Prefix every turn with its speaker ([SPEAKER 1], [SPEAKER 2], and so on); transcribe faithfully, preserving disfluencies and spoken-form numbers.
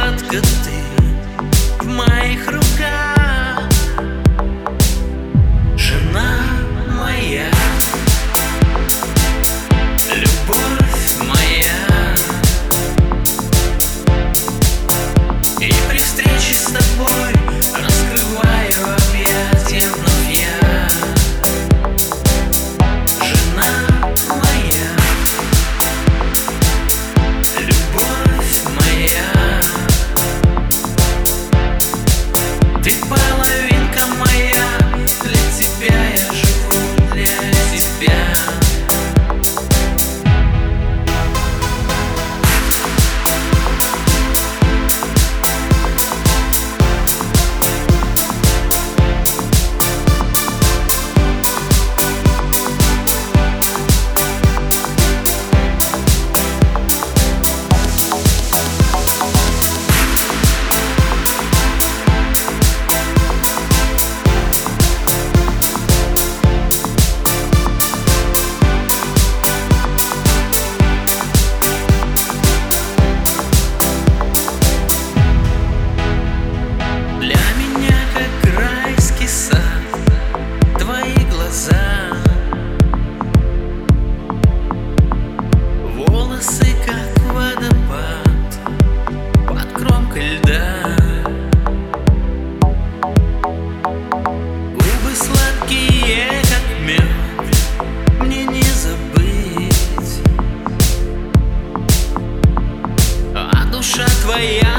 [SPEAKER 1] сладко ты в моих руках, жена моя, любовь моя. И при встрече с тобой раскрываю объятия вновь я, жена моя, любовь моя. Ты половинка моя, для тебя я живу, для тебя. Волосы как водопад под кромкой льда, губы сладкие как мед, мне не забыть, а душа твоя